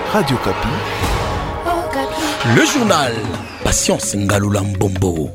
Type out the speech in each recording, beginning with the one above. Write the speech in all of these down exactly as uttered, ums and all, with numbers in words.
Radio Kapi. Le journal Patience Ngaloula Mbombo.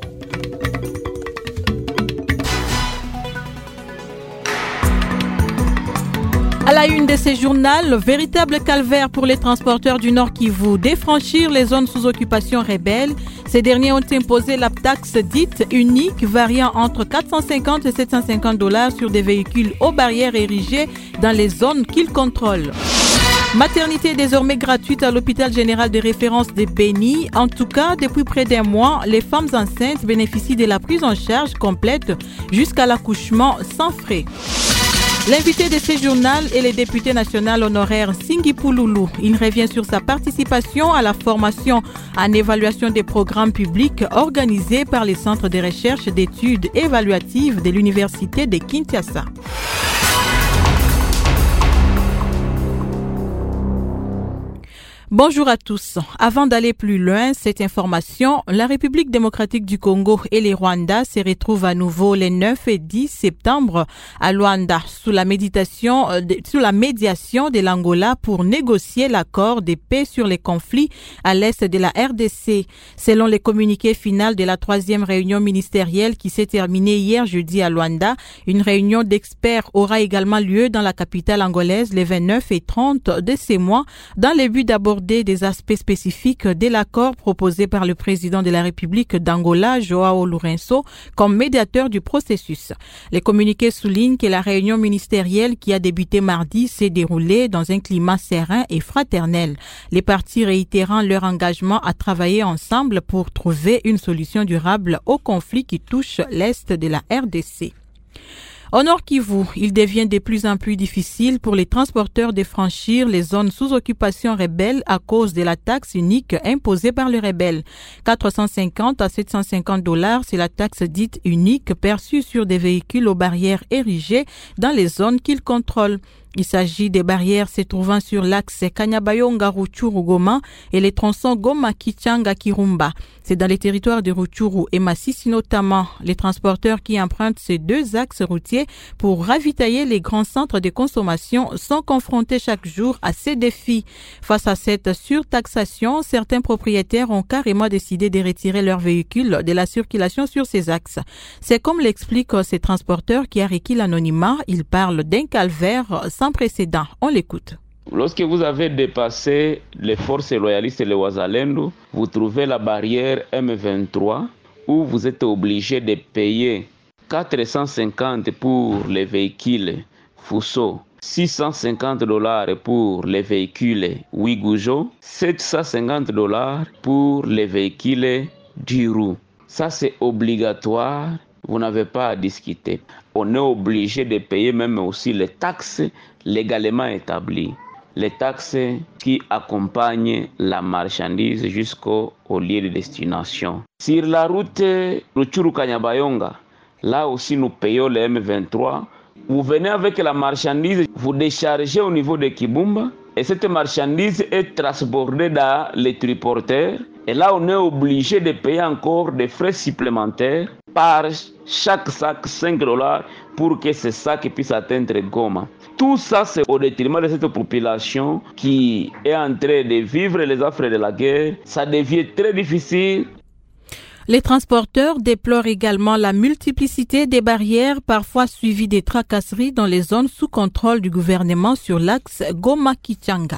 À la une de ces journaux, véritable calvaire pour les transporteurs du Nord Kivu. Défranchir les zones sous occupation rebelle. Ces derniers ont imposé la taxe dite unique, variant entre quatre cent cinquante et sept cent cinquante dollars sur des véhicules aux barrières érigées dans les zones qu'ils contrôlent. Maternité désormais gratuite à l'hôpital général de référence de Beni. En tout cas, depuis près d'un mois, les femmes enceintes bénéficient de la prise en charge complète jusqu'à l'accouchement sans frais. L'invité de ce journal est le député national honoraire Singhi Pouloulou. Il revient sur sa participation à la formation en évaluation des programmes publics organisés par les centres de recherche d'études évaluatives de l'université de Kinshasa. Bonjour à tous. Avant d'aller plus loin, cette information, la République démocratique du Congo et les Rwandais se retrouvent à nouveau les neuf et dix septembre à Luanda sous la méditation, sous la médiation de l'Angola pour négocier l'accord de paix sur les conflits à l'est de la R D C. Selon les communiqués finaux de la troisième réunion ministérielle qui s'est terminée hier jeudi à Luanda, une réunion d'experts aura également lieu dans la capitale angolaise les vingt-neuf et trente de ces mois dans le but d'aborder des aspects spécifiques de l'accord proposé par le président de la République d'Angola, Joao Lourenço, comme médiateur du processus. Les communiqués soulignent que la réunion ministérielle qui a débuté mardi s'est déroulée dans un climat serein et fraternel. Les parties réitérant leur engagement à travailler ensemble pour trouver une solution durable au conflit qui touche l'Est de la R D C. Au Nord Kivu, il devient de plus en plus difficile pour les transporteurs de franchir les zones sous occupation rebelle à cause de la taxe unique imposée par les rebelles. quatre cent cinquante à sept cent cinquante dollars, c'est la taxe dite unique perçue sur des véhicules aux barrières érigées dans les zones qu'ils contrôlent. Il s'agit des barrières se trouvant sur l'axe Kanyabayonga-Ruchuru-Goma et les tronçons Goma-Kichanga-Kirumba. C'est dans les territoires de Ruchuru et Masisi notamment. Les transporteurs qui empruntent ces deux axes routiers pour ravitailler les grands centres de consommation sont confrontés chaque jour à ces défis. Face à cette surtaxation, certains propriétaires ont carrément décidé de retirer leurs véhicules de la circulation sur ces axes. C'est comme l'expliquent ces transporteurs qui a requis l'anonymat. Ils parlent d'un calvaire sans précédent. On l'écoute. Lorsque vous avez dépassé les forces loyalistes et les Wazalendo, vous trouvez la barrière M vingt-trois où vous êtes obligé de payer quatre cent cinquante pour les véhicules Fuso, six cent cinquante dollars pour les véhicules Wigujo, sept cent cinquante dollars pour les véhicules Duru. Ça, c'est obligatoire. Vous n'avez pas à discuter. On est obligé de payer même aussi les taxes légalement établies. Les taxes qui accompagnent la marchandise jusqu'au au lieu de destination. Sur la route Ruchuru-Kanyabayonga, là aussi nous payons les M vingt-trois. Vous venez avec la marchandise, vous déchargez au niveau de Kibumba et cette marchandise est transportée dans les triporteurs. Et là, on est obligé de payer encore des frais supplémentaires par chaque sac cinq dollars pour que ce sac puisse atteindre Goma. Tout ça, c'est au détriment de cette population qui est en train de vivre les affres de la guerre. Ça devient très difficile. Les transporteurs déplorent également la multiplicité des barrières, parfois suivies des tracasseries dans les zones sous contrôle du gouvernement sur l'axe Goma-Kichanga.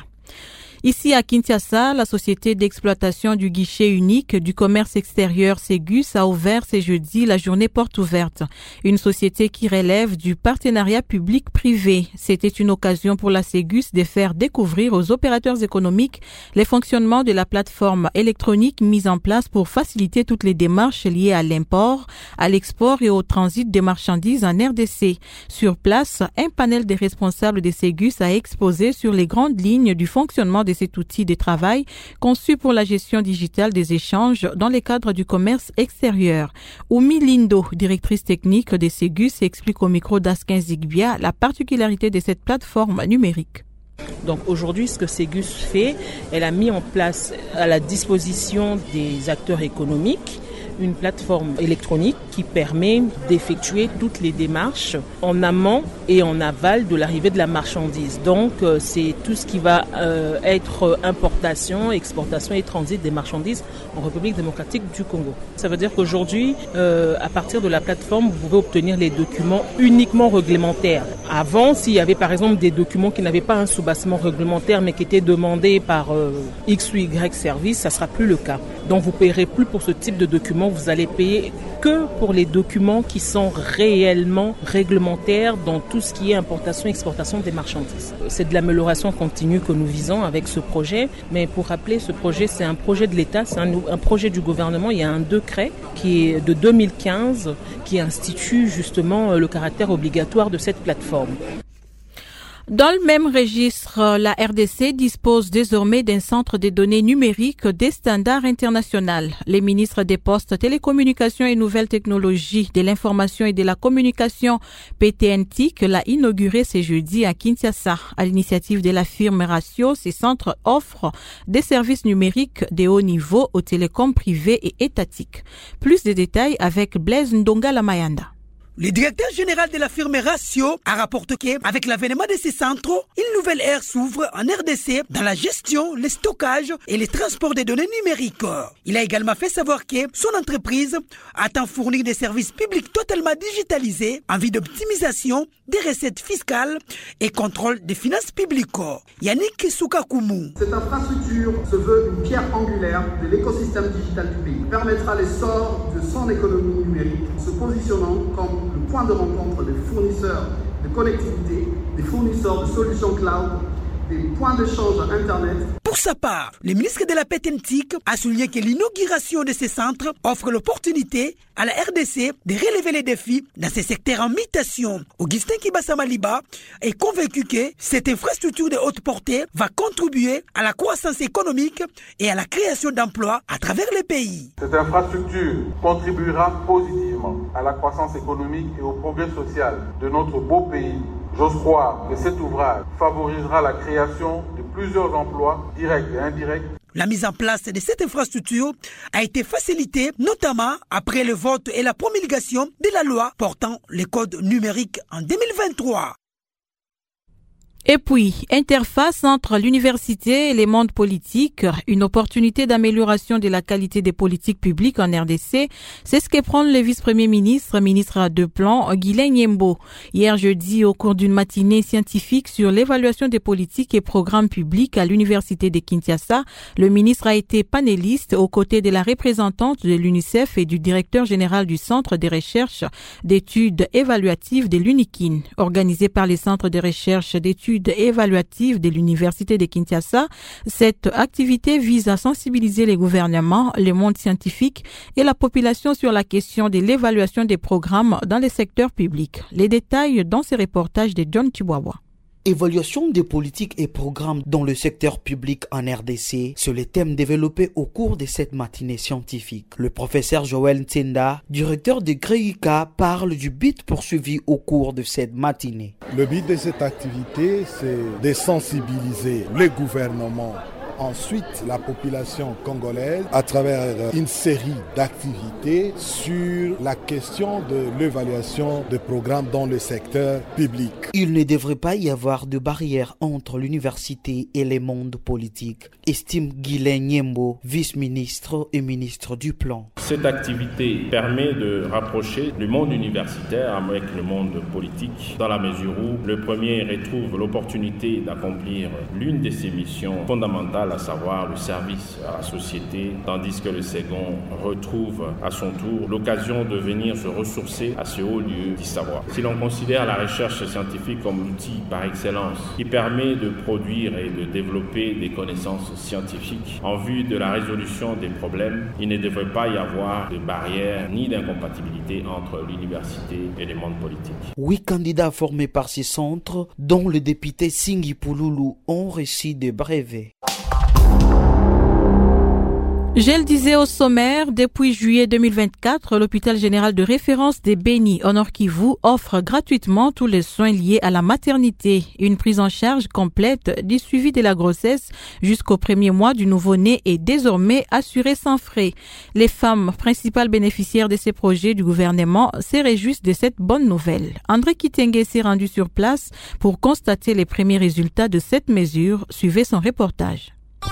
Ici à Kinshasa, la société d'exploitation du guichet unique du commerce extérieur Ségus a ouvert ce jeudi la journée porte ouverte. Une société qui relève du partenariat public-privé. C'était une occasion pour la Ségus de faire découvrir aux opérateurs économiques les fonctionnements de la plateforme électronique mise en place pour faciliter toutes les démarches liées à l'import, à l'export et au transit des marchandises en R D C. Sur place, un panel des responsables de Ségus a exposé sur les grandes lignes du fonctionnement de cet outil de travail conçu pour la gestion digitale des échanges dans le cadre du commerce extérieur. Oumi Lindo, directrice technique de Ségus, explique au micro d'Askin Zigbia la particularité de cette plateforme numérique. Donc aujourd'hui, ce que Ségus fait, elle a mis en place à la disposition des acteurs économiques une plateforme électronique qui permet d'effectuer toutes les démarches en amont et en aval de l'arrivée de la marchandise. Donc euh, c'est tout ce qui va euh, être importation, exportation et transit des marchandises en République démocratique du Congo. Ça veut dire qu'aujourd'hui, euh, à partir de la plateforme, vous pouvez obtenir les documents uniquement réglementaires. Avant, s'il y avait par exemple des documents qui n'avaient pas un soubassement réglementaire mais qui étaient demandés par euh, X ou Y service, ça ne sera plus le cas. Donc vous ne paierez plus pour ce type de documents, vous allez payer que pour les documents qui sont réellement réglementaires dans tout ce qui est importation et exportation des marchandises. C'est de l'amélioration continue que nous visons avec ce projet, mais pour rappeler, ce projet c'est un projet de l'État, c'est un, un projet du gouvernement. Il y a un décret qui est de deux mille quinze qui institue justement le caractère obligatoire de cette plateforme. Dans le même registre, la R D C dispose désormais d'un centre de données numériques des standards internationaux. Les ministres des Postes, Télécommunications et Nouvelles Technologies, de l'Information et de la Communication, P T N T C, l'a inauguré ce jeudi à Kinshasa. À l'initiative de la firme Ratio, ces centres offrent des services numériques de haut niveau aux télécoms privés et étatiques. Plus de détails avec Blaise Ndonga Lamayanda. Le directeur général de la firme Ratio a rapporté qu'avec l'avènement de ces centres, une nouvelle ère s'ouvre en R D C dans la gestion, le stockage et le transport des données numériques. Il a également fait savoir que son entreprise attend fournir des services publics totalement digitalisés en vue d'optimisation des recettes fiscales et contrôle des finances publiques. Yannick Soukakoumou. Cette infrastructure se veut une pierre angulaire de l'écosystème digital du pays. Permettra l'essor de son économie numérique, se positionnant comme le point de rencontre des fournisseurs de connectivité, des fournisseurs de solutions cloud, des points d'échange Internet. Pour sa part, le ministre de la P T N T C a souligné que l'inauguration de ces centres offre l'opportunité à la R D C de relever les défis dans ces secteurs en mutation. Augustin Kibasa-Maliba est convaincu que cette infrastructure de haute portée va contribuer à la croissance économique et à la création d'emplois à travers le pays. Cette infrastructure contribuera positivement à la croissance économique et au progrès social de notre beau pays. J'ose croire que cet ouvrage favorisera la création de plusieurs emplois directs et indirects. La mise en place de cette infrastructure a été facilitée, notamment après le vote et la promulgation de la loi portant le code numérique en deux mille vingt-trois. Et puis, interface entre l'université et les mondes politiques, une opportunité d'amélioration de la qualité des politiques publiques en R D C, c'est ce que prend le vice-premier ministre, ministre de Plan, Guylaine Yembo. Hier jeudi, au cours d'une matinée scientifique sur l'évaluation des politiques et programmes publics à l'université de Kinshasa, le ministre a été panéliste aux côtés de la représentante de l'UNICEF et du directeur général du Centre de recherche d'études évaluatives de l'UNIKIN, organisé par les centres de recherche d'études évaluative de l'Université de Kinshasa. Cette activité vise à sensibiliser les gouvernements, le monde scientifique et la population sur la question de l'évaluation des programmes dans les secteurs publics. Les détails dans ce reportage de John Chihuahua. Évaluation des politiques et programmes dans le secteur public en R D C, c'est le thème développé au cours de cette matinée scientifique. Le professeur Joël Ntenda, directeur de Greyika, parle du but poursuivi au cours de cette matinée. Le but de cette activité, c'est de sensibiliser les gouvernements, ensuite la population congolaise à travers une série d'activités sur la question de l'évaluation de programmes dans le secteur public. Il ne devrait pas y avoir de barrière entre l'université et les mondes politiques, estime Guylaine Yembo, vice-ministre et ministre du Plan. Cette activité permet de rapprocher le monde universitaire avec le monde politique dans la mesure où le premier retrouve l'opportunité d'accomplir l'une de ses missions fondamentales, à savoir le service à la société, tandis que le second retrouve à son tour l'occasion de venir se ressourcer à ce haut lieu du savoir. Si l'on considère la recherche scientifique comme l'outil par excellence qui permet de produire et de développer des connaissances scientifiques en vue de la résolution des problèmes, il ne devrait pas y avoir de barrière ni d'incompatibilité entre l'université et les mondes politiques. Huit candidats formés par ces centres, dont le député Singhi Pouloulou, ont reçu des brevets. Je le disais au sommaire, depuis juillet deux mille vingt-quatre, l'hôpital général de référence des Béni au Nord Kivu offre gratuitement tous les soins liés à la maternité. Une prise en charge complète du suivi de la grossesse jusqu'au premier mois du nouveau-né est désormais assurée sans frais. Les femmes principales bénéficiaires de ces projets du gouvernement se réjouissent de cette bonne nouvelle. André Kitenge s'est rendu sur place pour constater les premiers résultats de cette mesure. Suivez son reportage.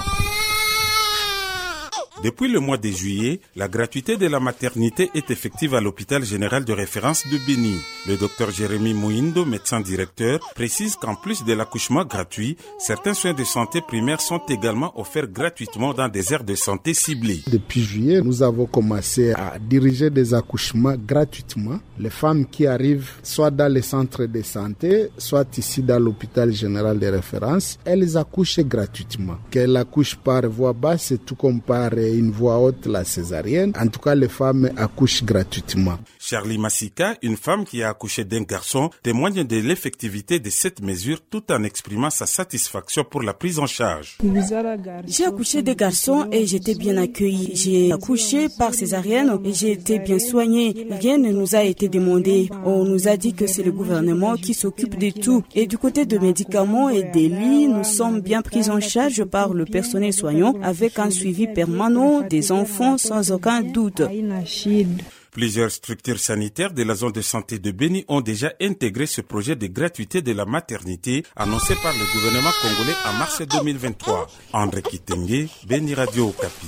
Depuis le mois de juillet, la gratuité de la maternité est effective à l'hôpital général de référence de Béni. Le docteur Jérémy Mouindo, médecin directeur, précise qu'en plus de l'accouchement gratuit, certains soins de santé primaires sont également offerts gratuitement dans des aires de santé ciblées. Depuis juillet, nous avons commencé à diriger des accouchements gratuitement. Les femmes qui arrivent soit dans les centres de santé, soit ici dans l'hôpital général de référence, elles accouchent gratuitement. Qu'elles accouchent par voie basse, c'est tout comme par une voie haute, la césarienne. En tout cas, les femmes accouchent gratuitement. Charlie Massika, une femme qui a accouché d'un garçon, témoigne de l'effectivité de cette mesure tout en exprimant sa satisfaction pour la prise en charge. J'ai accouché des garçons et j'étais bien accueillie. J'ai accouché par césarienne et j'ai été bien soignée. Rien ne nous a été demandé. On nous a dit que c'est le gouvernement qui s'occupe de tout. Et du côté de médicaments et des lits, nous sommes bien pris en charge par le personnel soignant avec un suivi permanent des enfants sans aucun doute. Plusieurs structures sanitaires de la zone de santé de Béni ont déjà intégré ce projet de gratuité de la maternité annoncé par le gouvernement congolais en mars deux mille vingt-trois. André Kitenge, Béni Radio Okapi.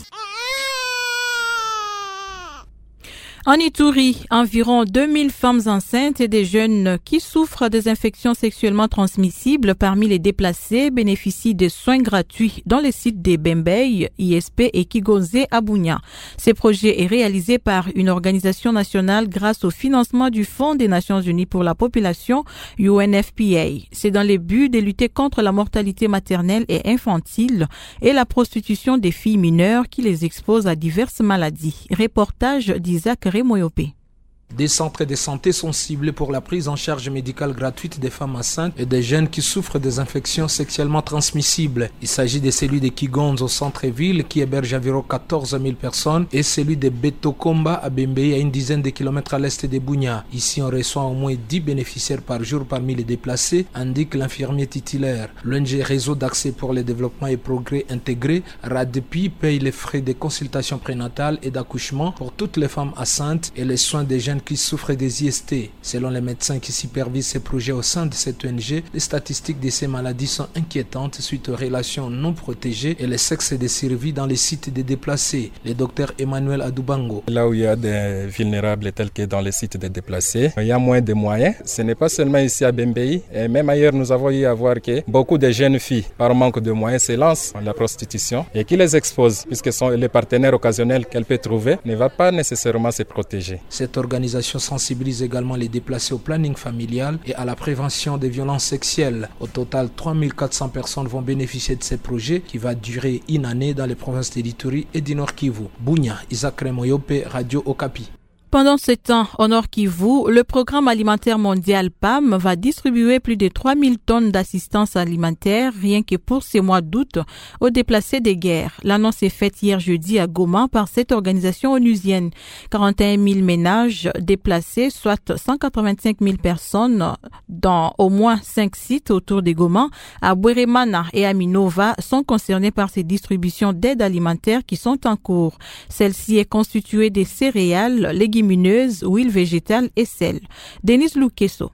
En Ituri, environ deux mille femmes enceintes et des jeunes qui souffrent des infections sexuellement transmissibles parmi les déplacés bénéficient de soins gratuits dans les sites des Bembey, I S P et Kigonze à Bunia. Ce projet est réalisé par une organisation nationale grâce au financement du Fonds des Nations Unies pour la population, U N F P A. C'est dans le but de lutter contre la mortalité maternelle et infantile et la prostitution des filles mineures qui les exposent à diverses maladies. Reportage d'Isaac Remoyopé. Des centres de santé sont ciblés pour la prise en charge médicale gratuite des femmes enceintes et des jeunes qui souffrent des infections sexuellement transmissibles. Il s'agit de celui de Kigonze au centre-ville qui héberge environ quatorze mille personnes et celui de Betokomba à Bembey à une dizaine de kilomètres à l'est de Bunia. Ici, on reçoit au moins dix bénéficiaires par jour parmi les déplacés, indique l'infirmier titulaire. L'O N G Réseau d'accès pour le développement et progrès intégré, RADEPI, paye les frais de consultation prénatale et d'accouchement pour toutes les femmes enceintes et les soins des jeunes qui souffrent des I S T. Selon les médecins qui supervisent ces projets au sein de cette O N G, les statistiques de ces maladies sont inquiétantes suite aux relations non protégées et les sexes de survie dans les sites des déplacés. Le docteur Emmanuel Adoubango. Là où il y a des vulnérables tels que dans les sites des déplacés, il y a moins de moyens. Ce n'est pas seulement ici à Bembey, et même ailleurs nous avons eu à voir que beaucoup de jeunes filles, par manque de moyens, se lancent dans la prostitution et qui les exposent, puisque sont les partenaires occasionnels qu'elles peuvent trouver, ne va pas nécessairement se protéger. Cette organisation sensibilise également les déplacés au planning familial et à la prévention des violences sexuelles. Au total, trois mille quatre cents personnes vont bénéficier de ces projets qui va durer une année dans les provinces de l'Ituri et du Nord Kivu. Bunia, Isaac Remoyope, Radio Okapi. Pendant ce temps, au Nord Kivu, le programme alimentaire mondial P A M va distribuer plus de trois mille tonnes d'assistance alimentaire rien que pour ce mois d'août aux déplacés des guerres. L'annonce est faite hier jeudi à Goma par cette organisation onusienne. quarante et un mille ménages déplacés, soit cent quatre-vingt-cinq mille personnes dans au moins cinq sites autour de Goma, à Bweremana et à Minova sont concernés par ces distributions d'aide alimentaire qui sont en cours. Celle-ci est constituée des céréales, légumineuses, huile végétale et sel. Denise Lukeso.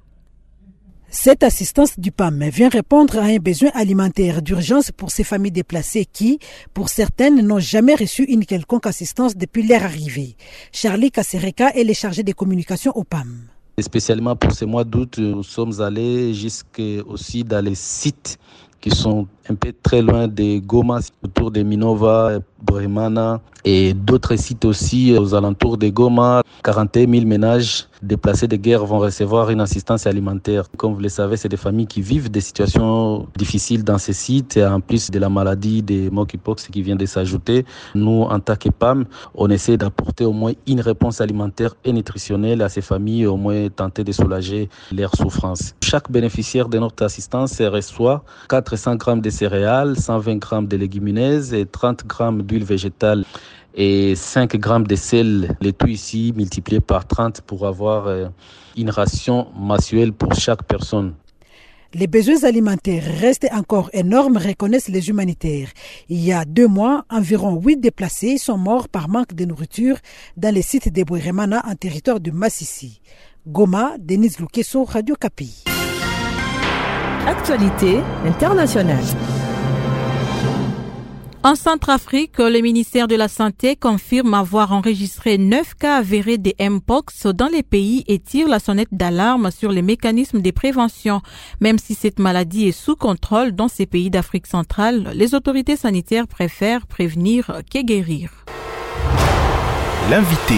Cette assistance du P A M vient répondre à un besoin alimentaire d'urgence pour ces familles déplacées qui, pour certaines, n'ont jamais reçu une quelconque assistance depuis leur arrivée. Charlie Kassereka est le chargé des communications au P A M. Spécialement pour ce mois d'août, nous sommes allés jusqu'à aussi dans les sites qui sont un peu très loin de Goma, autour de Minova, Bweremana et d'autres sites aussi aux alentours de Goma. quarante et un mille ménages déplacés de guerre vont recevoir une assistance alimentaire. Comme vous le savez, c'est des familles qui vivent des situations difficiles dans ces sites et en plus de la maladie de monkeypox qui vient de s'ajouter. Nous, en tant que P A M, on essaie d'apporter au moins une réponse alimentaire et nutritionnelle à ces familles et au moins tenter de soulager leurs souffrances. Chaque bénéficiaire de notre assistance reçoit quatre cents grammes de céréales, cent vingt grammes de légumineuses et trente grammes d'huile végétale. et cinq grammes de sel, le tout ici multiplié par trente pour avoir euh, une ration mensuelle pour chaque personne. Les besoins alimentaires restent encore énormes, reconnaissent les humanitaires. Il y a deux mois, environ huit déplacés sont morts par manque de nourriture dans les sites de Bweremana en territoire de Massissi. Goma, Denise Lukeso, Radio Kapi. Actualité internationale. En Centrafrique, le ministère de la Santé confirme avoir enregistré neuf cas avérés de Mpox dans les pays et tire la sonnette d'alarme sur les mécanismes de prévention. Même si cette maladie est sous contrôle dans ces pays d'Afrique centrale, les autorités sanitaires préfèrent prévenir que guérir. L'invité.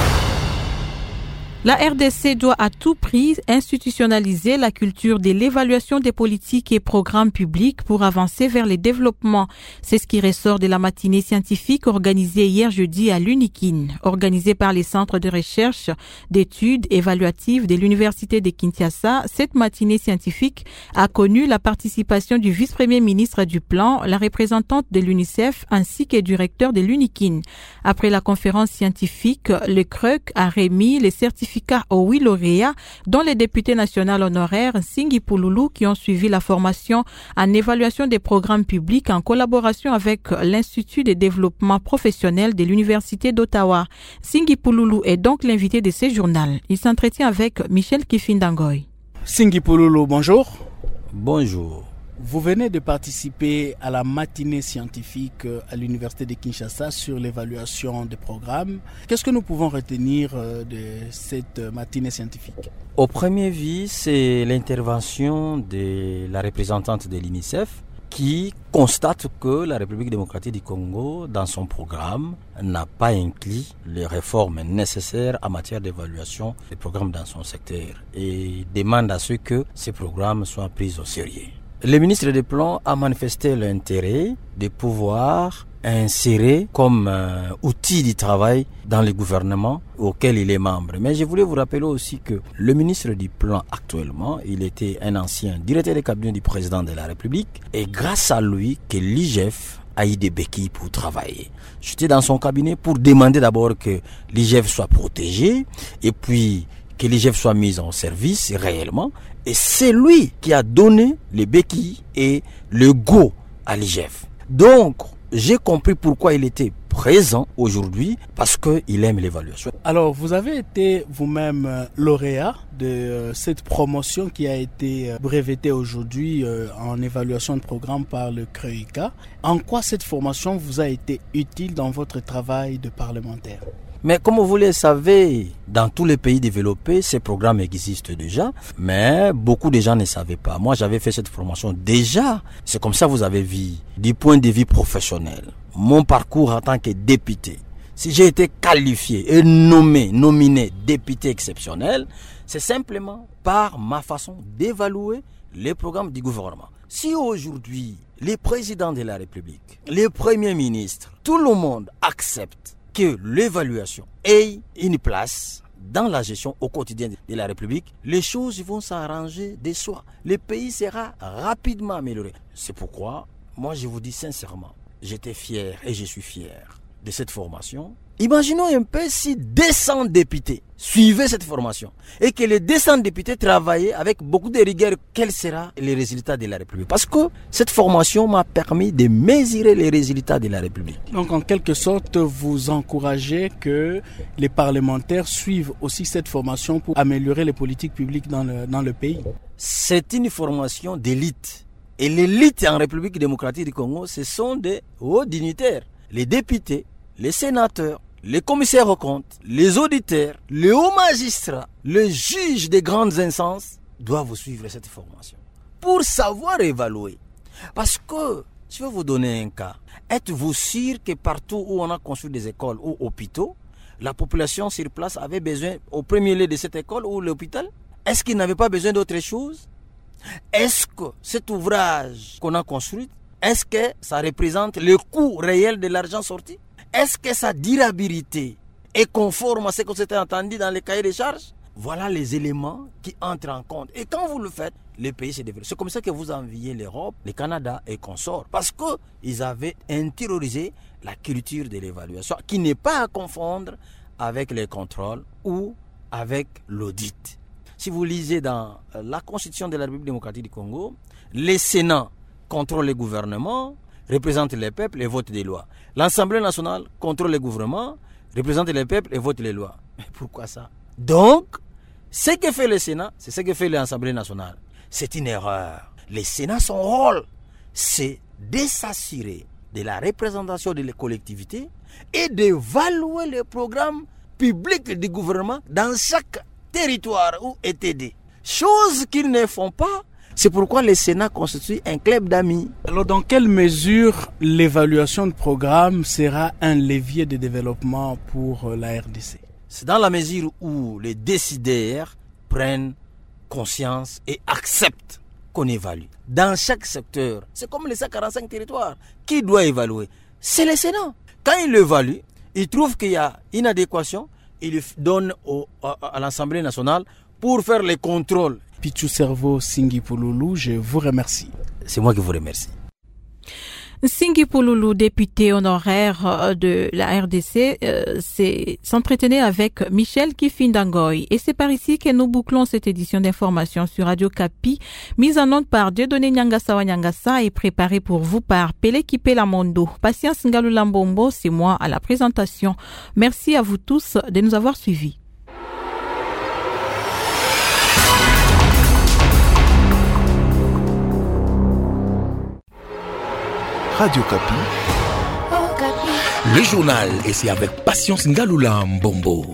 La R D C doit à tout prix institutionnaliser la culture de l'évaluation des politiques et programmes publics pour avancer vers le développement. C'est ce qui ressort de la matinée scientifique organisée hier jeudi à l'Unikin. Organisée par les centres de recherche, d'études évaluatives de l'Université de Kinshasa, cette matinée scientifique a connu la participation du vice-premier ministre du Plan, la représentante de l'UNICEF ainsi que du directeur de l'Unikin. Après la conférence scientifique, le C R E C a remis les certificats aux huit lauréats, dont les députés nationaux honoraires Singi Pouloulou qui ont suivi la formation en évaluation des programmes publics en collaboration avec l'Institut de développement professionnel de l'Université d'Ottawa. Singi Pouloulou est donc l'invité de ce journal. Il s'entretient avec Michel Kifindangoy. Singi Pouloulou, bonjour. Bonjour. Vous venez de participer à la matinée scientifique à l'Université de Kinshasa sur l'évaluation des programmes. Qu'est-ce que nous pouvons retenir de cette matinée scientifique? Au premier vue, c'est l'intervention de la représentante de l'UNICEF qui constate que la République démocratique du Congo, dans son programme, n'a pas inclus les réformes nécessaires en matière d'évaluation des programmes dans son secteur et demande à ce que ces programmes soient pris au sérieux. Le ministre des Plans a manifesté l'intérêt de pouvoir insérer comme euh, outil de travail dans le gouvernement auquel il est membre. Mais je voulais vous rappeler aussi que le ministre du Plan actuellement, il était un ancien directeur de cabinet du président de la République et grâce à lui que l'I G F a eu des béquilles pour travailler. J'étais dans son cabinet pour demander d'abord que l'I G F soit protégé et puis que l'I G F soit mise en service réellement. Et c'est lui qui a donné les béquilles et le go à l'I G F. Donc, j'ai compris pourquoi il était présent aujourd'hui, parce qu'il aime l'évaluation. Alors, vous avez été vous-même lauréat de cette promotion qui a été brevetée aujourd'hui en évaluation de programme par le C R E C A. En quoi cette formation vous a été utile dans votre travail de parlementaire ? Mais comme vous le savez, dans tous les pays développés, ces programmes existent déjà, mais beaucoup de gens ne savaient pas. Moi, j'avais fait cette formation déjà. C'est comme ça que vous avez vu, du point de vue professionnel, mon parcours en tant que député. Si j'ai été qualifié et nommé, nominé député exceptionnel, c'est simplement par ma façon d'évaluer les programmes du gouvernement. Si aujourd'hui, les présidents de la République, les premiers ministres, tout le monde accepte que l'évaluation ait une place dans la gestion au quotidien de la République, les choses vont s'arranger de soi. Le pays sera rapidement amélioré. C'est pourquoi, moi je vous dis sincèrement, j'étais fier et je suis fier de cette formation. Imaginons un peu si deux cents députés suivaient cette formation et que les deux cents députés travaillaient avec beaucoup de rigueur. Quels seront les résultats de la République? Parce que cette formation m'a permis de mesurer les résultats de la République. Donc en quelque sorte, vous encouragez que les parlementaires suivent aussi cette formation pour améliorer les politiques publiques dans le, dans le pays? C'est une formation d'élite. Et l'élite en République démocratique du Congo, ce sont des hauts dignitaires. Les députés, les sénateurs, les commissaires aux comptes, les auditeurs, les hauts magistrats, les juges des grandes instances doivent suivre cette formation pour savoir évaluer. Parce que, je vais vous donner un cas. Êtes-vous sûr que partout où on a construit des écoles ou hôpitaux, la population sur place avait besoin au premier lieu de cette école ou l'hôpital? Est-ce qu'il n'avait pas besoin d'autre chose? Est-ce que cet ouvrage qu'on a construit, est-ce que ça représente le coût réel de l'argent sorti? Est-ce que sa durabilité est conforme à ce qu'on s'était entendu dans les cahiers des charges? Voilà les éléments qui entrent en compte. Et quand vous le faites, le pays se développe. C'est comme ça que vous enviez l'Europe, le Canada et consorts. Parce qu'ils avaient intériorisé la culture de l'évaluation, qui n'est pas à confondre avec les contrôles ou avec l'audit. Si vous lisez dans la Constitution de la République démocratique du Congo, les Sénats contrôlent le gouvernement, représentent les peuples et votent des lois. L'Assemblée nationale contrôle le gouvernement, représente les peuples et vote les lois. Mais pourquoi ça? Donc, ce que fait le Sénat, c'est ce que fait l'Assemblée nationale. C'est une erreur. Le Sénat, son rôle, c'est de s'assurer de la représentation de les collectivités et d'évaluer les programmes publics du gouvernement dans chaque territoire où est aidé. Chose qu'ils ne font pas. C'est pourquoi le Sénat constitue un club d'amis. Alors, dans quelle mesure l'évaluation de programme sera un levier de développement pour la R D C? C'est dans la mesure où les décideurs prennent conscience et acceptent qu'on évalue. Dans chaque secteur, c'est comme les cent quarante-cinq territoires. Qui doit évaluer? C'est le Sénat. Quand il évalue, il trouve qu'il y a inadéquation, il donne au, à, à l'Assemblée nationale pour faire les contrôles. Pichou Servo Singipouloulou, je vous remercie. C'est moi qui vous remercie. Singipouloulou, député honoraire de la R D C, euh, s'entretenait avec Michel Kifindangoy. Et c'est par ici que nous bouclons cette édition d'information sur Radio Kapi, mise en onde par Dieudonné Nyangasa wa Nyangasa et préparée pour vous par Pele Kipela Mondo. Patience Ngalula Mbombo, c'est moi à la présentation. Merci à vous tous de nous avoir suivis. Radio Kapi. Le journal, et c'est avec Patience Ngalula Mbombo.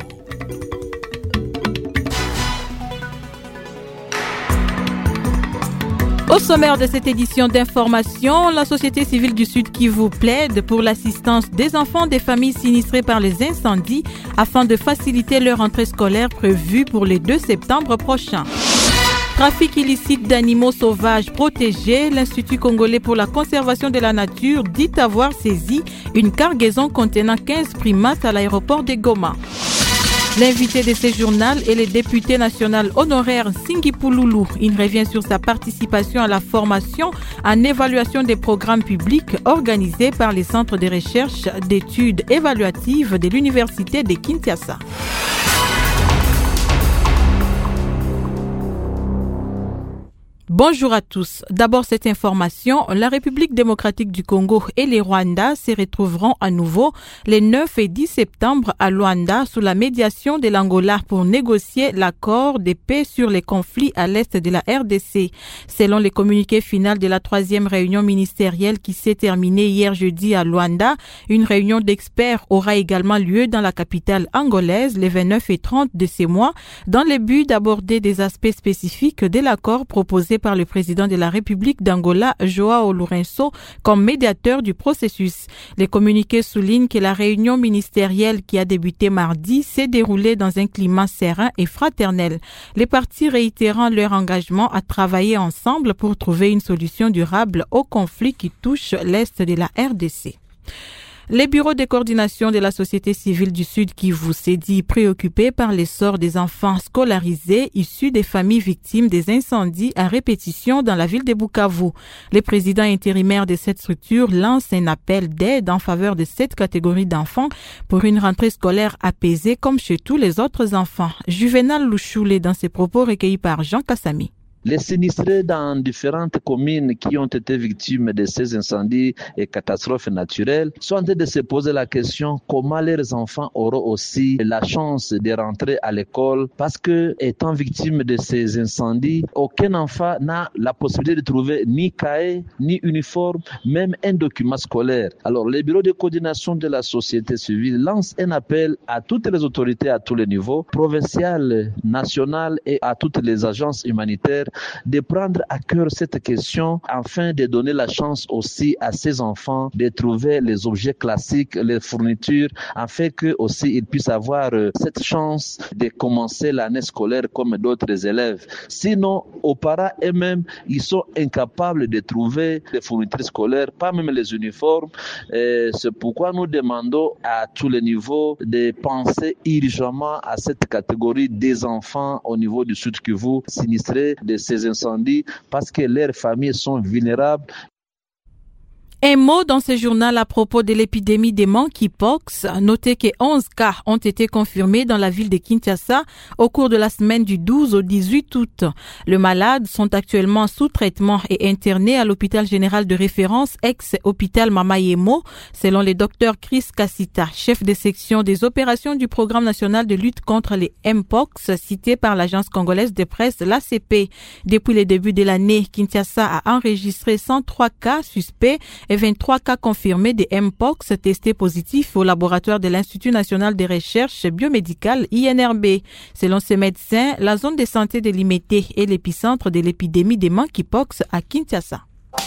Au sommaire de cette édition d'information, la société civile du Sud Kivu plaide pour l'assistance des enfants des familles sinistrées par les incendies afin de faciliter leur entrée scolaire prévue pour le deux septembre prochain. Trafic illicite d'animaux sauvages protégés, l'Institut congolais pour la conservation de la nature dit avoir saisi une cargaison contenant quinze primates à l'aéroport de Goma. L'invité de ce journal est le député national honoraire Singipouloulou. Il revient sur sa participation à la formation en évaluation des programmes publics organisés par les centres de recherche d'études évaluatives de l'Université de Kinshasa. Bonjour à tous. D'abord cette information, la République démocratique du Congo et les Rwandais se retrouveront à nouveau les neuf et dix septembre à Luanda sous la médiation de l'Angola pour négocier l'accord de paix sur les conflits à l'est de la R D C. Selon les communiqués finaux de la troisième réunion ministérielle qui s'est terminée hier jeudi à Luanda, une réunion d'experts aura également lieu dans la capitale angolaise les vingt-neuf et trente de ce mois dans le but d'aborder des aspects spécifiques de l'accord proposé par le président de la République d'Angola, Joao Lourenço, comme médiateur du processus. Les communiqués soulignent que la réunion ministérielle qui a débuté mardi s'est déroulée dans un climat serein et fraternel. Les partis réitérant leur engagement à travailler ensemble pour trouver une solution durable au conflit qui touche l'Est de la R D C. Les bureaux de coordination de la société civile du Sud Kivu s'est dit préoccupés par l'essor des enfants scolarisés issus des familles victimes des incendies à répétition dans la ville de Bukavu. Le président intérimaire de cette structure lance un appel d'aide en faveur de cette catégorie d'enfants pour une rentrée scolaire apaisée comme chez tous les autres enfants. Juvenal Louchoulé dans ses propos recueillis par Jean Kassami. Les sinistrés dans différentes communes qui ont été victimes de ces incendies et catastrophes naturelles sont en train de se poser la question comment leurs enfants auront aussi la chance de rentrer à l'école parce que, étant victimes de ces incendies, aucun enfant n'a la possibilité de trouver ni cahier, ni uniforme, même un document scolaire. Alors, les bureaux de coordination de la société civile lancent un appel à toutes les autorités à tous les niveaux, provinciales, nationales et à toutes les agences humanitaires de prendre à cœur cette question afin de donner la chance aussi à ces enfants de trouver les objets classiques, les fournitures, afin que aussi ils puissent avoir cette chance de commencer l'année scolaire comme d'autres élèves. Sinon, aux parents eux-mêmes, ils sont incapables de trouver les fournitures scolaires, pas même les uniformes. Et c'est pourquoi nous demandons à tous les niveaux de penser urgemment à cette catégorie des enfants au niveau du Sud Kivu sinistrés de ces incendies parce que leurs familles sont vulnérables. Un mot dans ce journal à propos de l'épidémie des monkeypox. Notez que onze cas ont été confirmés dans la ville de Kinshasa au cours de la semaine du douze au dix-huit août. Les malades sont actuellement sous traitement et internés à l'hôpital général de référence ex-hôpital Mamayemo, selon le docteur Chris Kassita, chef de section des opérations du programme national de lutte contre les Mpox, cité par l'agence congolaise de presse, l'A C P. Depuis le début de l'année, Kinshasa a enregistré cent trois cas suspects et vingt-trois cas confirmés de Mpox testés positifs au laboratoire de l'Institut national de recherche biomédicale I N R B. Selon ces médecins, la zone de santé de Limete est l'épicentre de l'épidémie des monkeypox à Kinshasa.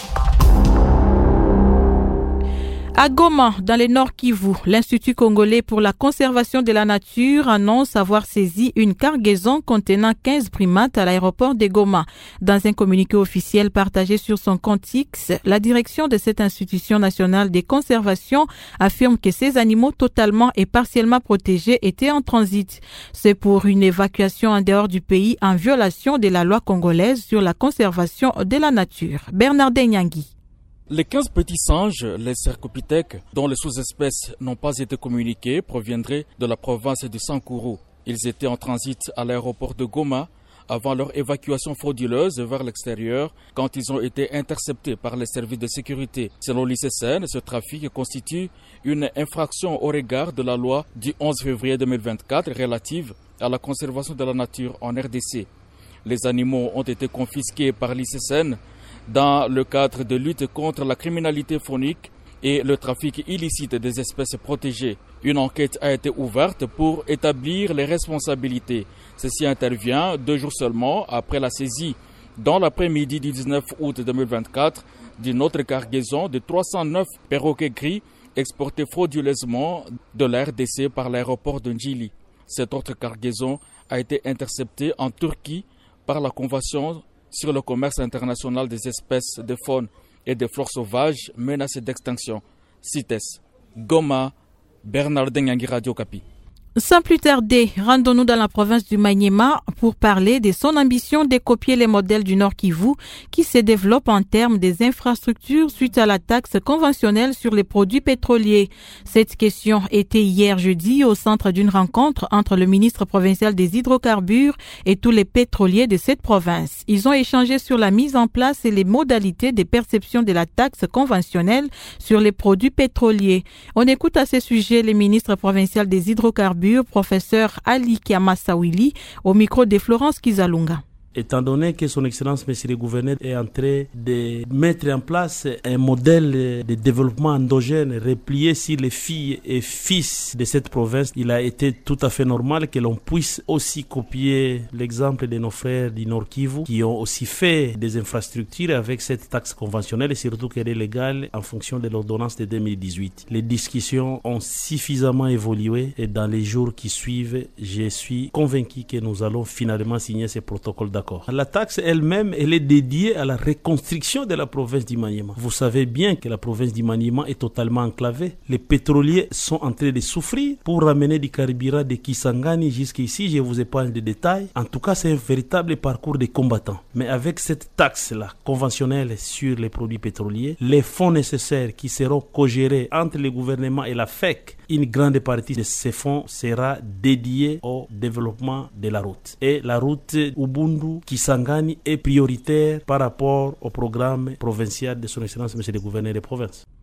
À Goma, dans le Nord Kivu, l'Institut congolais pour la conservation de la nature annonce avoir saisi une cargaison contenant quinze primates à l'aéroport de Goma. Dans un communiqué officiel partagé sur son compte X, la direction de cette institution nationale de conservation affirme que ces animaux totalement et partiellement protégés étaient en transit. C'est pour une évacuation en dehors du pays en violation de la loi congolaise sur la conservation de la nature. Bernardin Nyangui. Les quinze petits singes, les cercopithèques, dont les sous-espèces n'ont pas été communiquées, proviendraient de la province de Sankuru. Ils étaient en transit à l'aéroport de Goma avant leur évacuation frauduleuse vers l'extérieur quand ils ont été interceptés par les services de sécurité. Selon l'I C C N, ce trafic constitue une infraction au regard de la loi du onze février deux mille vingt-quatre relative à la conservation de la nature en R D C. Les animaux ont été confisqués par l'I C C N dans le cadre de lutte contre la criminalité faunique et le trafic illicite des espèces protégées. Une enquête a été ouverte pour établir les responsabilités. Ceci intervient deux jours seulement après la saisie, dans l'après-midi du dix-neuf août deux mille vingt-quatre, d'une autre cargaison de trois cent neuf perroquets gris exportés frauduleusement de la R D C par l'aéroport de Njili. Cette autre cargaison a été interceptée en Turquie par la Convention sur le commerce international des espèces de faune et de flore sauvages menacées d'extinction. CITES. Goma, Bernardin Nyangui, Radio Okapi. Sans plus tarder, rendons-nous dans la province du Maniema pour parler de son ambition de copier les modèles du Nord Kivu qui se développent en termes des infrastructures suite à la taxe conventionnelle sur les produits pétroliers. Cette question était hier jeudi au centre d'une rencontre entre le ministre provincial des hydrocarbures et tous les pétroliers de cette province. Ils ont échangé sur la mise en place et les modalités de perception de la taxe conventionnelle sur les produits pétroliers. On écoute à ce sujet le ministre provincial des hydrocarbures, professeur Ali Kiamasawili, au micro de Florence Kizalunga. Étant donné que son Excellence, Monsieur le Gouverneur, est en train de mettre en place un modèle de développement endogène replié sur les filles et fils de cette province, il a été tout à fait normal que l'on puisse aussi copier l'exemple de nos frères du Nord Kivu qui ont aussi fait des infrastructures avec cette taxe conventionnelle et surtout qu'elle est légale en fonction de l'ordonnance de deux mille dix-huit. Les discussions ont suffisamment évolué et dans les jours qui suivent, je suis convaincu que nous allons finalement signer ce protocole d'accord. La taxe elle-même, elle est dédiée à la reconstruction de la province du Maniema. Vous savez bien que la province du Maniema est totalement enclavée. Les pétroliers sont en train de souffrir pour ramener du carburant de Kisangani jusqu'ici. Je vous épargne des détails. En tout cas, c'est un véritable parcours des combattants. Mais avec cette taxe-là, conventionnelle sur les produits pétroliers, les fonds nécessaires qui seront co-gérés entre le gouvernement et la F E C, une grande partie de ces fonds sera dédiée au développement de la route. Et la route Ubundu Kisangani est prioritaire par rapport au programme provincial de son Excellence, Monsieur le Gouverneur des provinces.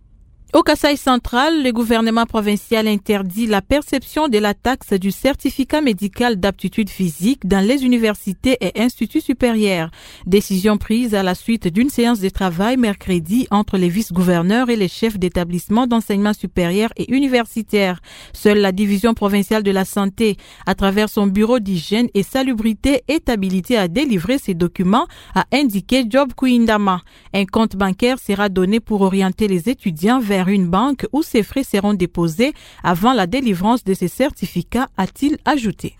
Au Kasaï central, le gouvernement provincial interdit la perception de la taxe du certificat médical d'aptitude physique dans les universités et instituts supérieurs. Décision prise à la suite d'une séance de travail mercredi entre les vice-gouverneurs et les chefs d'établissements d'enseignement supérieur et universitaire. Seule la division provinciale de la santé, à travers son bureau d'hygiène et salubrité, est habilitée à délivrer ces documents, a indiqué Job Kouindama. Un compte bancaire sera donné pour orienter les étudiants vers une banque où ces frais seront déposés avant la délivrance de ces certificats, a-t-il ajouté.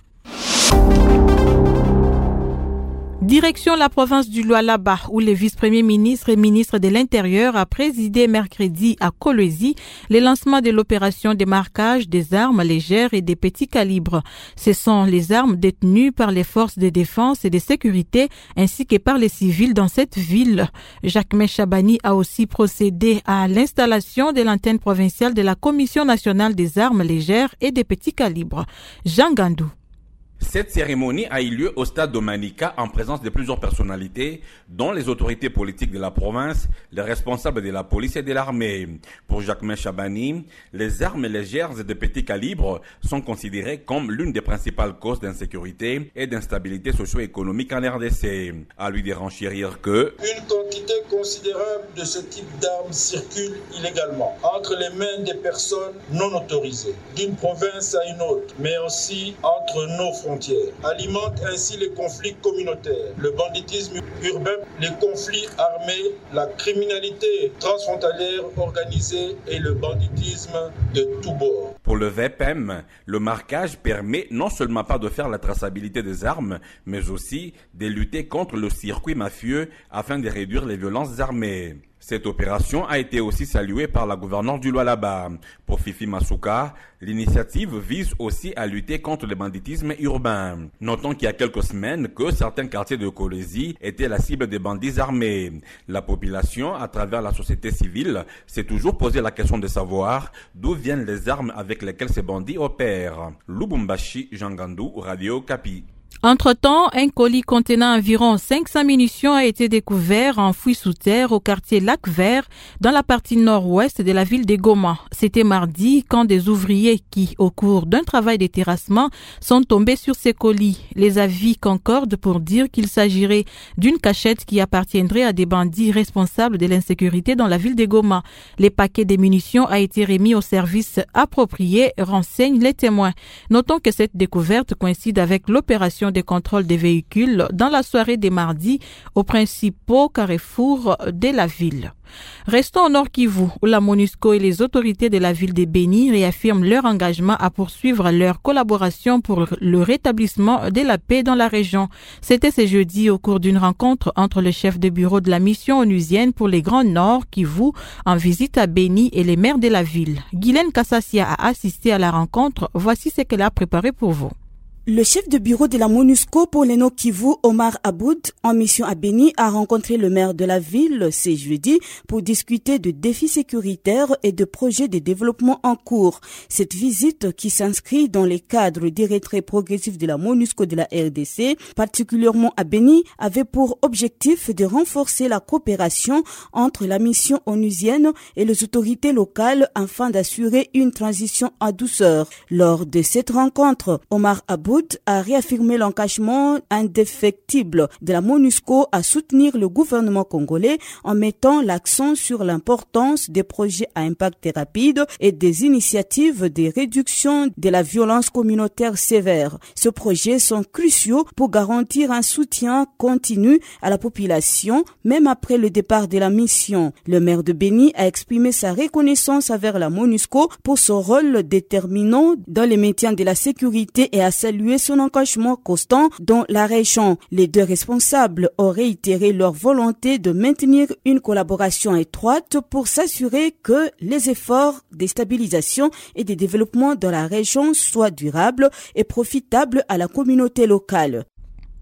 Direction la province du Lualaba, où le vice-premier ministre et ministre de l'Intérieur a présidé mercredi à Kolwezi le lancement de l'opération de marquage des armes légères et des petits calibres. Ce sont les armes détenues par les forces de défense et de sécurité ainsi que par les civils dans cette ville. Jacques Chabani a aussi procédé à l'installation de l'antenne provinciale de la Commission nationale des armes légères et des petits calibres. Jean Gandou. Cette cérémonie a eu lieu au stade Domanica en présence de plusieurs personnalités, dont les autorités politiques de la province, les responsables de la police et de l'armée. Pour Jacques Chabani, les armes légères et de petits calibres sont considérées comme l'une des principales causes d'insécurité et d'instabilité socio-économique en R D C. À lui de renchérir que une quantité considérable de ce type d'armes circule illégalement entre les mains des personnes non autorisées, d'une province à une autre, mais aussi entre nos frontières. Alimente ainsi les conflits communautaires, le banditisme urbain, les conflits armés, la criminalité transfrontalière organisée et le banditisme de tous bords. Pour le V P M, le marquage permet non seulement pas de faire la traçabilité des armes, mais aussi de lutter contre le circuit mafieux afin de réduire les violences armées. Cette opération a été aussi saluée par la gouverneure du Lualaba. Pour Fifi Masuka, l'initiative vise aussi à lutter contre le banditisme urbain. Notons qu'il y a quelques semaines que certains quartiers de Kolwezi étaient la cible des bandits armés. La population, à travers la société civile, s'est toujours posé la question de savoir d'où viennent les armes avec lesquelles ces bandits opèrent. Lubumbashi, Jean Gandou, Radio Kapi. Entre-temps, un colis contenant environ cinq cents munitions a été découvert enfoui sous terre au quartier Lac Vert, dans la partie nord-ouest de la ville de Goma. C'était mardi quand des ouvriers qui, au cours d'un travail de terrassement, sont tombés sur ces colis. Les avis concordent pour dire qu'il s'agirait d'une cachette qui appartiendrait à des bandits responsables de l'insécurité dans la ville de Goma. Les paquets de munitions a été remis au service approprié, renseignent les témoins. Notons que cette découverte coïncide avec l'opération des contrôles des véhicules dans la soirée des mardis aux principaux carrefours de la ville. Restons au Nord Kivu, où la MONUSCO et les autorités de la ville de Béni réaffirment leur engagement à poursuivre leur collaboration pour le rétablissement de la paix dans la région. C'était ce jeudi au cours d'une rencontre entre le chef de bureau de la mission onusienne pour les Grands Nord Kivu en visite à Béni et les maires de la ville. Guylaine Kassassia a assisté à la rencontre. Voici ce qu'elle a préparé pour vous. Le chef de bureau de la MONUSCO pour les Nord Kivu, Omar Aboud, en mission à Béni, a rencontré le maire de la ville ce jeudi pour discuter de défis sécuritaires et de projets de développement en cours. Cette visite, qui s'inscrit dans les cadres des retraits progressifs de la MONUSCO de la R D C, particulièrement à Béni, avait pour objectif de renforcer la coopération entre la mission onusienne et les autorités locales afin d'assurer une transition en douceur. Lors de cette rencontre, Omar Aboud a réaffirmé l'engagement indéfectible de la MONUSCO à soutenir le gouvernement congolais en mettant l'accent sur l'importance des projets à impact rapide et des initiatives de réduction de la violence communautaire sévère. Ces projets sont cruciaux pour garantir un soutien continu à la population, même après le départ de la mission. Le maire de Béni a exprimé sa reconnaissance envers la MONUSCO pour son rôle déterminant dans le maintien de la sécurité et a salué son engagement constant dans la région. Les deux responsables ont réitéré leur volonté de maintenir une collaboration étroite pour s'assurer que les efforts de stabilisation et de développement dans la région soient durables et profitables à la communauté locale.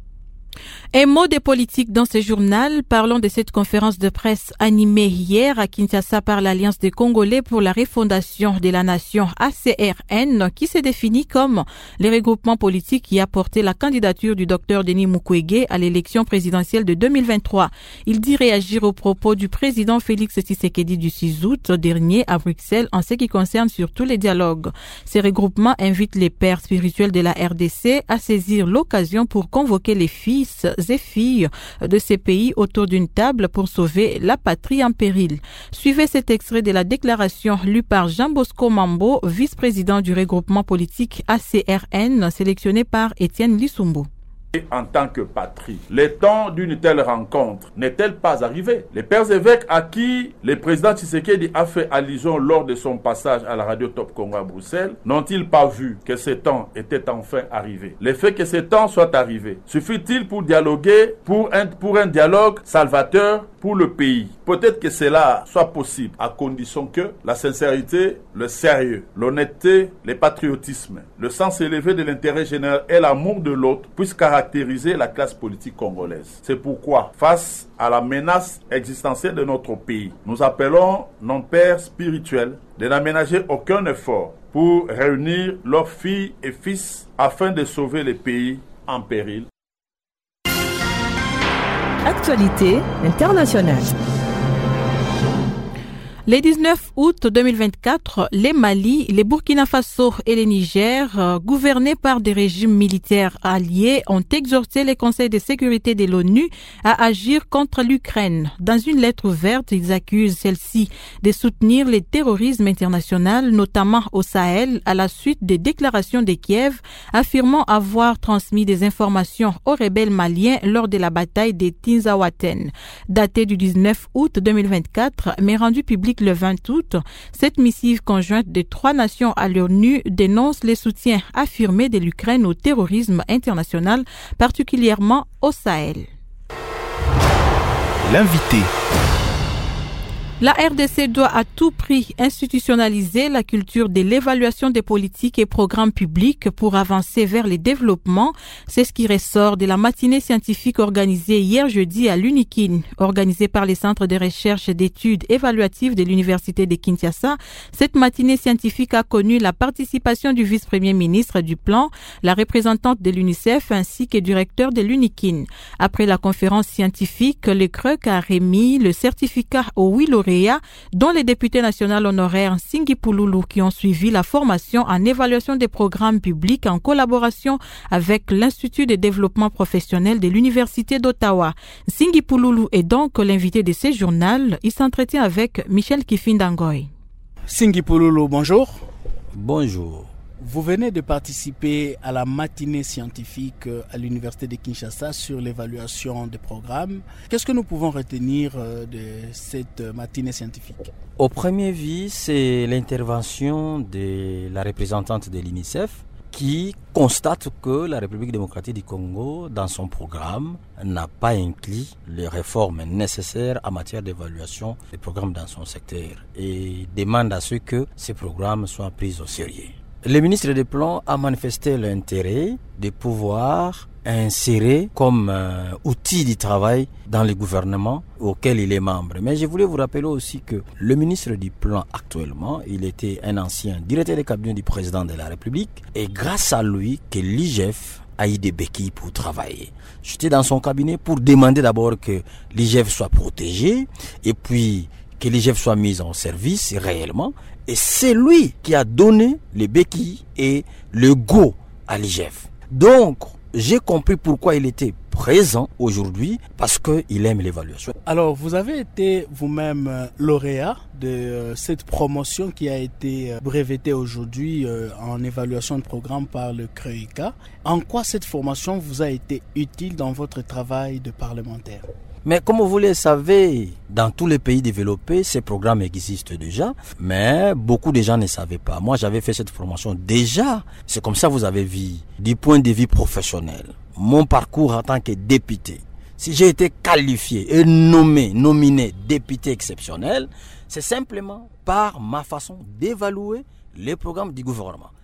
Un mot de politique dans ce journal. Parlons de cette conférence de presse animée hier à Kinshasa par l'Alliance des Congolais pour la refondation de la nation A C R N, qui se définit comme le regroupement politique qui a porté la candidature du docteur Denis Mukwege à l'élection présidentielle de deux mille vingt-trois. Il dit réagir aux propos du président Félix Tshisekedi du six août dernier à Bruxelles en ce qui concerne surtout les dialogues. Ces regroupements invitent les pères spirituels de la R D C à saisir l'occasion pour convoquer les fils et filles de ces pays autour d'une table pour sauver la patrie en péril. Suivez cet extrait de la déclaration lue par Jean Bosco Mambo, vice-président du regroupement politique A C R N, sélectionné par Étienne Lissumbo. En tant que patrie, le temps d'une telle rencontre n'est-elle pas arrivé? Les pères évêques à qui le président Tshisekedi a fait allusion lors de son passage à la radio Top Congo à Bruxelles n'ont-ils pas vu que ce temps était enfin arrivé? Le fait que ce temps soit arrivé, suffit-il pour dialoguer, pour un, pour un dialogue salvateur pour le pays? Peut-être que cela soit possible à condition que la sincérité, le sérieux, l'honnêteté, le patriotisme, le sens élevé de l'intérêt général et l'amour de l'autre puissent caractériser la classe politique congolaise. C'est pourquoi, face à la menace existentielle de notre pays, nous appelons nos pères spirituels de n'aménager aucun effort pour réunir leurs filles et fils afin de sauver le pays en péril. Actualité internationale. Le dix-neuf août deux mille vingt-quatre, les Mali, les Burkina Faso et les Niger, euh, gouvernés par des régimes militaires alliés, ont exhorté les conseils de sécurité de l'ONU à agir contre l'Ukraine. Dans une lettre ouverte, ils accusent celle-ci de soutenir le terrorisme international, notamment au Sahel, à la suite des déclarations de Kiev, affirmant avoir transmis des informations aux rebelles maliens lors de la bataille des Tinzaouaten. Datée du dix-neuf août deux mille vingt-quatre, mais rendue publique le vingt août, cette missive conjointe des trois nations à l'ONU dénonce les soutiens affirmés de l'Ukraine au terrorisme international, particulièrement au Sahel. L'invité. La R D C doit à tout prix institutionnaliser la culture de l'évaluation des politiques et programmes publics pour avancer vers le développement. C'est ce qui ressort de la matinée scientifique organisée hier jeudi à l'UNIKIN. Organisée par les centres de recherche et d'études évaluatives de l'Université de Kinshasa, cette matinée scientifique a connu la participation du vice-premier ministre du Plan, la représentante de l'UNICEF ainsi que du recteur de l'UNIKIN. Après la conférence scientifique, le C R E C a remis le certificat au huit lauréats dont les députés nationaux honoraires Singhi Pouloulou qui ont suivi la formation en évaluation des programmes publics en collaboration avec l'Institut de développement professionnel de l'Université d'Ottawa. Singhi Pouloulou est donc l'invité de ce journal. Il s'entretient avec Michel Kifindangoy. Singhi Pouloulou, bonjour. Bonjour. Vous venez de participer à la matinée scientifique à l'Université de Kinshasa sur l'évaluation des programmes. Qu'est-ce que nous pouvons retenir de cette matinée scientifique? Au premier vue, c'est l'intervention de la représentante de l'UNICEF qui constate que la République démocratique du Congo, dans son programme, n'a pas inclus les réformes nécessaires en matière d'évaluation des programmes dans son secteur et demande à ce que ces programmes soient pris au sérieux. Le ministre des Plans a manifesté l'intérêt de pouvoir insérer comme euh, outil de travail dans le gouvernement auquel il est membre. Mais je voulais vous rappeler aussi que le ministre du Plan actuellement, il était un ancien directeur de cabinet du président de la République et grâce à lui que l'I G F a eu des béquilles pour travailler. J'étais dans son cabinet pour demander d'abord que l'I G F soit protégé et puis que l'I G F soit mise en service réellement. Et c'est lui qui a donné les béquilles et le go à l'I G F. Donc, j'ai compris pourquoi il était présent aujourd'hui, parce qu'il aime l'évaluation. Alors, vous avez été vous-même lauréat de cette promotion qui a été brevetée aujourd'hui en évaluation de programme par le C R E I C A. En quoi cette formation vous a été utile dans votre travail de parlementaire ? Mais comme vous le savez, dans tous les pays développés, ces programmes existent déjà, mais beaucoup de gens ne savaient pas. Moi, j'avais fait cette formation déjà. C'est comme ça que vous avez vu, du point de vue professionnel, mon parcours en tant que député. Si j'ai été qualifié et nommé, nominé député exceptionnel, c'est simplement par ma façon d'évaluer les programmes du gouvernement.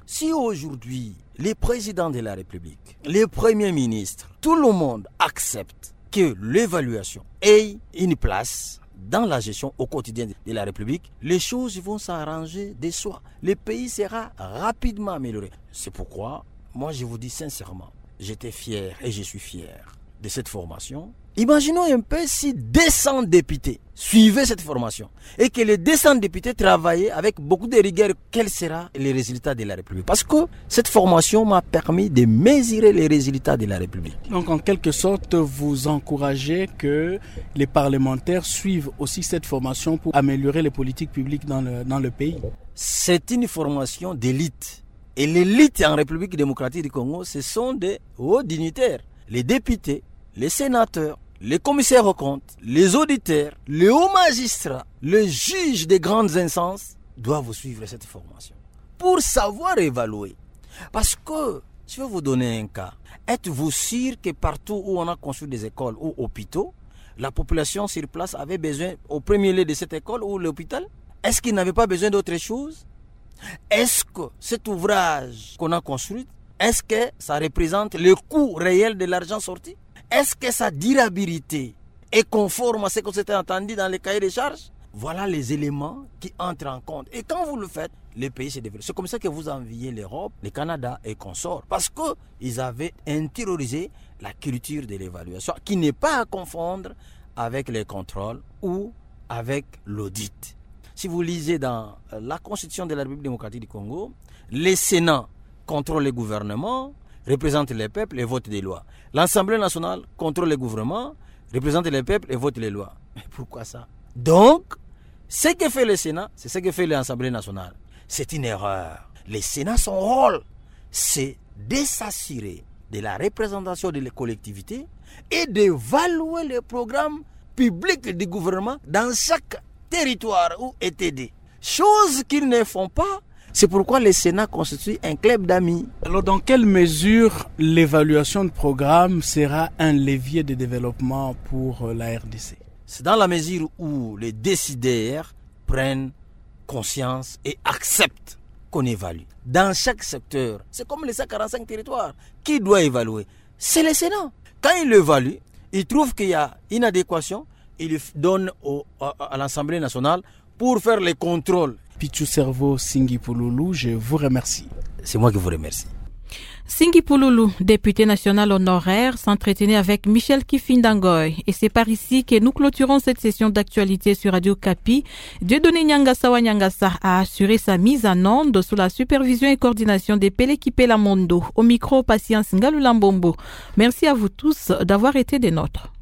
Si aujourd'hui, les présidents de la République, les premiers ministres, tout le monde accepte que l'évaluation ait une place dans la gestion au quotidien de la République, les choses vont s'arranger de soi. Le pays sera rapidement amélioré. C'est pourquoi, moi je vous dis sincèrement, j'étais fier et je suis fier de cette formation. Imaginons un peu si deux cents députés suivaient cette formation et que les deux cents députés travaillaient avec beaucoup de rigueur. Quels seront les résultats de la République? Parce que cette formation m'a permis de mesurer les résultats de la République. Donc en quelque sorte, vous encouragez que les parlementaires suivent aussi cette formation pour améliorer les politiques publiques dans le, dans le pays? C'est une formation d'élite. Et l'élite en République démocratique du Congo, ce sont des hauts dignitaires. Les députés, les sénateurs, les commissaires aux comptes, les auditeurs, les hauts magistrats, les juges des grandes instances doivent suivre cette formation pour savoir évaluer. Parce que, je vais vous donner un cas. Êtes-vous sûr que partout où on a construit des écoles ou hôpitaux, la population sur place avait besoin au premier lieu de cette école ou l'hôpital? Est-ce qu'il n'avait pas besoin d'autre chose? Est-ce que cet ouvrage qu'on a construit, est-ce que ça représente le coût réel de l'argent sorti? Est-ce que sa durabilité est conforme à ce que s'était entendu dans les cahiers des charges? Voilà les éléments qui entrent en compte. Et quand vous le faites, le pays se développe. C'est comme ça que vous enviez l'Europe, le Canada et consorts. Parce qu'ils avaient intériorisé la culture de l'évaluation, qui n'est pas à confondre avec les contrôles ou avec l'audit. Si vous lisez dans la Constitution de la République démocratique du Congo, les Sénats contrôlent le gouvernement, représente les peuples et vote des lois. L'Assemblée nationale contrôle le gouvernement, représente les peuples et vote les lois. Mais pourquoi ça? Donc, ce que fait le Sénat, c'est ce que fait l'Assemblée nationale. C'est une erreur. Le Sénat, son rôle, c'est de s'assurer de la représentation des collectivités et d'évaluer les programmes publics du gouvernement dans chaque territoire où est aidé. Chose qu'ils ne font pas. C'est pourquoi le Sénat constitue un club d'amis. Alors, dans quelle mesure l'évaluation de programme sera un levier de développement pour la R D C? C'est dans la mesure où les décideurs prennent conscience et acceptent qu'on évalue. Dans chaque secteur, c'est comme les cent quarante-cinq territoires. Qui doit évaluer? C'est le Sénat. Quand il évalue, il trouve qu'il y a une adéquation, il donne au, à, à l'Assemblée nationale pour faire les contrôles. Pichu Servo Singi Pouloulou, je vous remercie. C'est moi qui vous remercie. Singi Pouloulou, député national honoraire, s'entretenait avec Michel Kifindangoy. Et c'est par ici que nous clôturons cette session d'actualité sur Radio Kapi. Dieudonné Nyangasa wa Nyangasa a assuré sa mise en onde sous la supervision et coordination des Pele Kipela Mondo. Au micro, Patience Ngalulambombo. Merci à vous tous d'avoir été des nôtres.